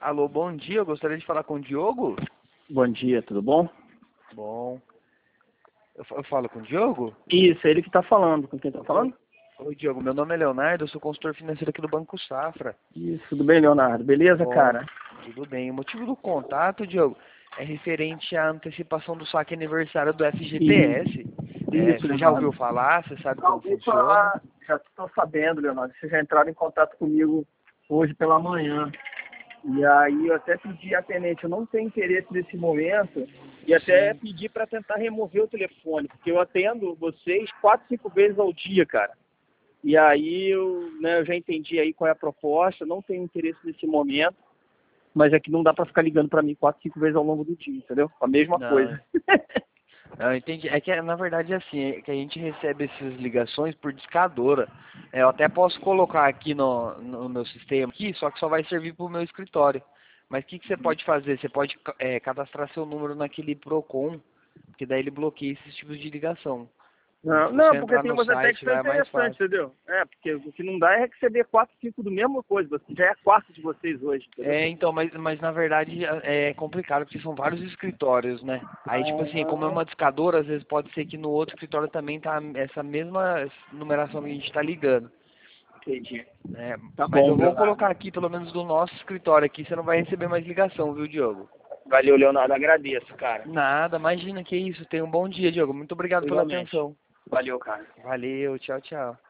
Alô, bom dia. Eu gostaria de falar com o Diogo. Bom dia, tudo bom? Bom. Eu falo com o Diogo? Isso, é ele que está falando. Com quem está falando? Oi, Diogo. Meu nome é Leonardo, eu sou consultor financeiro aqui do Banco Safra. Isso, tudo bem, Leonardo? Beleza, Bom, cara? tudo bem. O motivo do contato, Diogo, é referente à antecipação do saque aniversário do FGTS. Isso, Você já Leonardo. ouviu falar? Você sabe Já como ouvi funciona? falar, já estou sabendo, Leonardo. Vocês já entraram em contato comigo hoje pela manhã. E aí eu até pedi a tenente, eu não tenho interesse nesse momento, e até Sim. pedi para tentar remover o telefone, porque eu atendo vocês 4, 5 vezes ao dia, cara. E aí eu já entendi aí qual é a proposta, não tenho interesse nesse momento, mas é que não dá para ficar ligando para mim 4, 5 vezes ao longo do dia, entendeu? A mesma Não, coisa. não, entendi. É que, na verdade, é assim, é que a gente recebe essas ligações por discadora. Eu até posso colocar aqui no meu sistema, aqui, só que só vai servir para o meu escritório. Mas o que você pode fazer? Você pode cadastrar seu número naquele Procon, porque daí ele bloqueia esses tipos de ligação. Então, se você Não, porque entrar tem no umas até que site, são vai mais interessantes, fácil. entendeu? Porque o que não dá é receber 4, 5 do mesma coisa, já é a quarta de vocês hoje, entendeu? Então, mas na verdade é complicado, porque são vários escritórios, né? Aí, tipo assim, como é Ah, uma discadora, às vezes pode ser que no outro escritório também tá essa mesma numeração que a gente tá ligando. entendi. É, Tá mas bom, eu vou Leonardo. colocar aqui, pelo menos do nosso escritório aqui, você não vai receber mais ligação, viu, Diogo? Valeu, Leonardo, agradeço, cara. Nada, imagina que isso. Tenha um bom dia, Diogo. Muito obrigado pela Igualmente. atenção. Valeu, cara. Valeu, tchau, tchau.